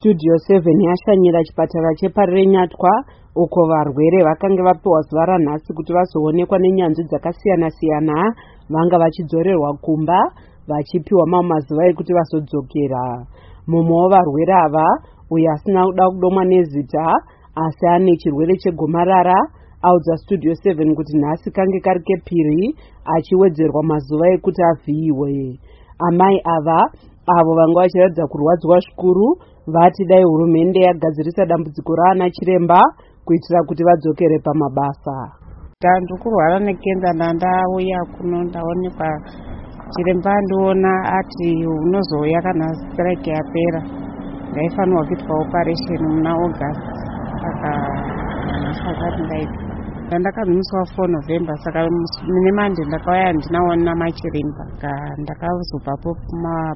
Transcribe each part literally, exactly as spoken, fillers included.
Studio seven yashanyira chipatara cheParire Nyatwa uko varwere vakange vapiwa zuva ranhasi kuti vazoonekwa nenyanzvi dzakasiyana siyana vanga vachidzorerwa kumba vachipiwa mamwe mazuva ekuti vazodzokera. Mumwe wevarwere ava uyo asina kuda kudomwa nezita asi ane chirwere chegomarara audza Studio seven kuti nhasi kange kari kepiri achiwedzerwa mazuva ekuti avhiyiwe. Amai ava avo vanga vachiratidza kurwadzwa zvikuru vati dai hurumende yagadzirisa dambudziko raana chiremba kuitira kuti vadzokere pamabasa. Ndandikurwara nekenza ndandauya kuno ndaonekwa chiremba ndiona ati unozouya kana strike yapera ndaifanirwa kuitwa operation muna August saka ndakati ndaita ndakabviswa four November saka mune Monday ndakauya ndinaona machiremba ndakazobvapo kuma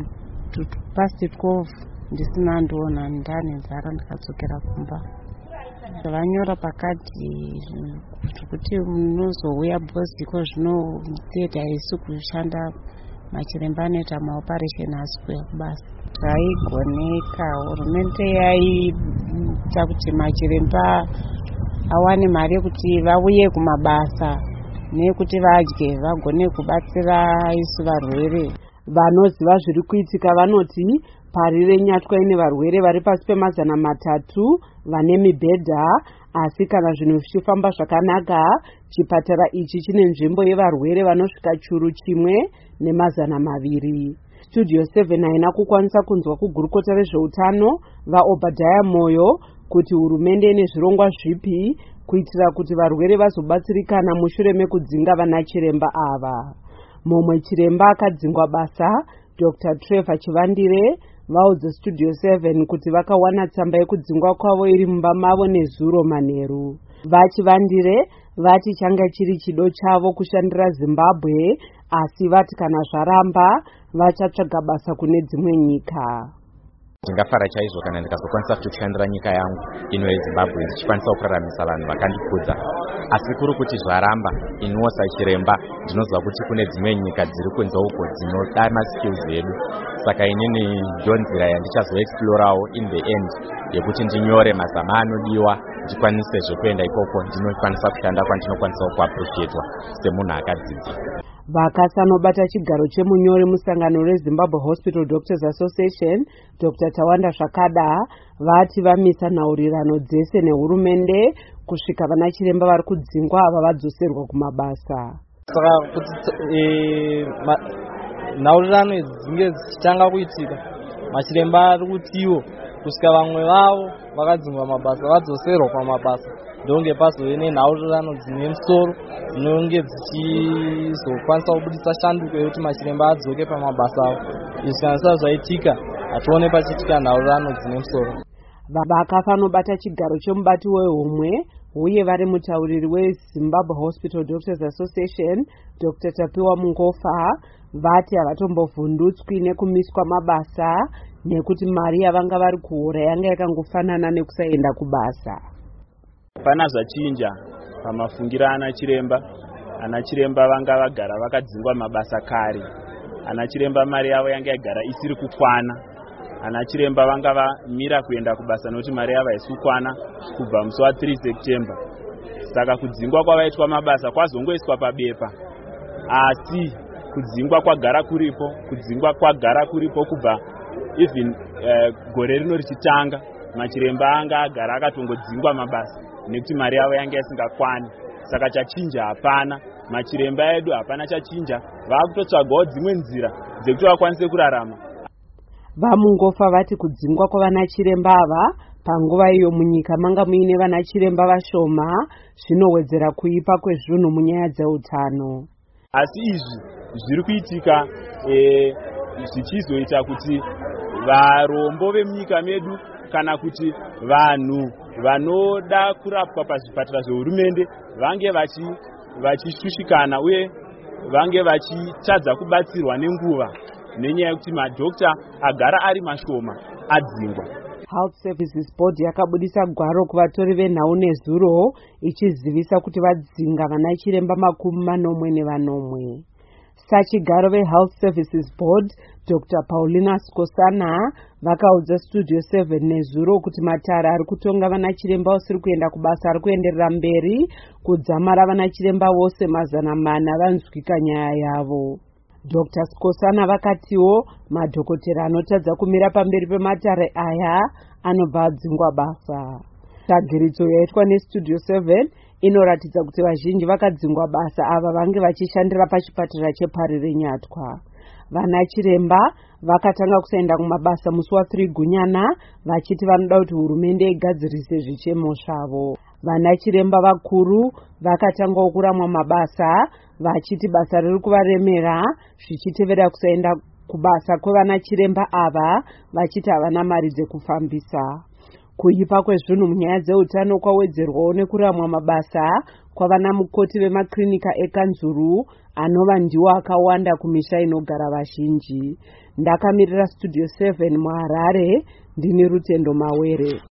past twelve ndisina ndiona ndane nzara ndikadzokera kumba. Vanyora pakati kuti munozouya bhoziko zvino theatre haisi kushanda machiremba anoita maoperation asi kuya kubasa. Zvaigoneka hurumende yaita kuti machiremba awane mari yekuti vauye kumabasa nekuti vadye vagone kubatsira isu varwere. Vanoziva zviri kuitika vanoti Parire Nyatwa ine varwere vari pasi pemazana matatu vane mibhedha, asi kana zvinhu zvichifamba zvakanaka chipatara ichi chine nzvimbo yevarwere vanosvika churu chimwe nemazana maviri. Studio seven haina kukwanisa kunzwa kugurukota rezveutano vaObadiah Moyo kuti hurumende ine zvirongwa zvipi kuitira kuti varwere vazobatsirikana mushure mekudzinga vana chiremba ava. Mumwe chiremba akadzingwa basa, Doctor Trevor Chivandire, vaudza Studio seven kuti vakawana tsamba yekudzingwa kwavo iri mumba mavo nezuro manheru. VaChivandire vati changa chiri chido chavo kushandira Zimbabwe, asi vati kana zvaramba vachatsvaga basa kune dzimwe nyika. Ndingafara chaizvo kana ndikazokwanisa kuti kushandira nyika yangu ino yeZimbabwe ndichikwanisa kuraramisa vanhu vakandikudza. Asi kuri kuti zvaramba iniwo sachiremba ndinoziva kuti kune dzimwe nyika dziri kunze uko dzinoda maskills edu. Saka inini ndiyo nzira yandichazoexplorawo in the end yekuti ndinyore mazama anodiwa ndikwanise zvekuenda ikoko ndinokwanisa kushanda kwandinokwanisa kuappreciatwa semunhu akadzidza. Vakasanobata chigaro chemunyori musangano reZimbabwe Hospital Doctors Association, Doctor Tawanda Shakada, vati vamisa nhaurirano dzese nehurumende kusvika vana chiremba vari kudzingwa ava vadzoserwa kumabasa. Saka kuti nhaurirano dzinge dzichitanga kuitika, machiremba ari kutiwo kusvika vamwe vavo vakadzingwa mabasa vadzoserwa pamabasa ndonge pazove nenhaurirano dzine musoro dzinonge dzichizokwanisa kubudisa shanduko yekuti machiremba adzoke pamabasa avo. Izvi kana zvisati zvaitika hatione pachiitika nhaurirano dzine musoro. Vakafanobata chigaro chomubati wehumwe uye vari mutauriri weZimbabwe Hospital Doctors Association, Doctor Tapiwa Mungofa, vati havatombovhundutswi nekumiswa mabasa nekuti mari yavanga vari kuhora yanga yakangofanana nekusaenda kubasa. Pana zvachinja pamafungira ana chiremba. Ana chiremba vanga vagara vakadzingwa mabasa kare. Ana chiremba mari yavo yanga yagara isiri kukwana. Ana chiremba vanga vamira kuenda kubasa nokuti mari yavo haisi kukwana kubva musi wa three September. Saka kudzingwa kwavaitwa mabasa kwazongoiswa pabepa. Asi kudzingwa kwagara kuripo, kudzingwa kwagara kuripo kubva even uh, gore rino richitanga machiremba anga agara akatongodzingwa mabasa nekuti mari yavo yanga isingakwani. Saka chachinja hapana, machiremba edu hapana chachinja, vakutotsvagawo dzimwe nzira dzekuti vakwanise kurarama. VaMungofa vati kudzingwa kwavana chiremba ava panguva iyo munyika manga muine vana chiremba vashoma zvinowedzera kuipa kwezvinhu munyaya dzeutano. Asi izvi zviri kuitika eh, zvichizoita kuti varombo vemunyika medu kana kuti vanhu vanoda kurapwa pazvipatara zvehurumende vange vachishushikana uye vange vachitadza kubatsirwa nenguva nenyaya yekuti madhokta agara ari mashoma adzingwa. Health Services Board yakabudisa gwaro kuvatori venhau nezuro ichizivisa kuti vadzinga vana chiremba makumi manomwe nevanomwe. Sachigaro veHealth Services Board Doctor Paulina Skosana vakaudza Studio seven nezuro kuti matara ari kutonga vana chiremba usiri kuenda kubasa ari kuenderera mberi kudzamara vana chiremba vose mazana mana vanzwika nyaya yavo. Doctor Skosana vakatiwo madhokotera anotadza kumira pamberi pematare aya anobva adzingwa basa. Tsvagiritso yaitwa neStudio seven inoratidza kuti vazhinji vakadzingwa basa ava vange vachishandira pachipatara cheParire Nyatwa. Vana chiremba vakatanga kusaenda kumabasa musi wa3 Gunyana vachiti vanoda kuti hurumende igadzirise zvichemo zvavo. Vana chiremba vakuru vakatanga kuramwa mabasa vachiti basa riri kuvaremera zvichitevera kusaenda kubasa kwevana chiremba ava vachiti havana mari dzekufambisa. Kuipa kwezvinhu munyaya dzeutano kwawedzerwawo nekuramwa mabasa kwavana mukoti vemaklinika ekanzuru anova ndiwo akawanda kumisha inogara vazhinji. Ndakamirira Studio seven muHarare, ndini Rutendo Mawere.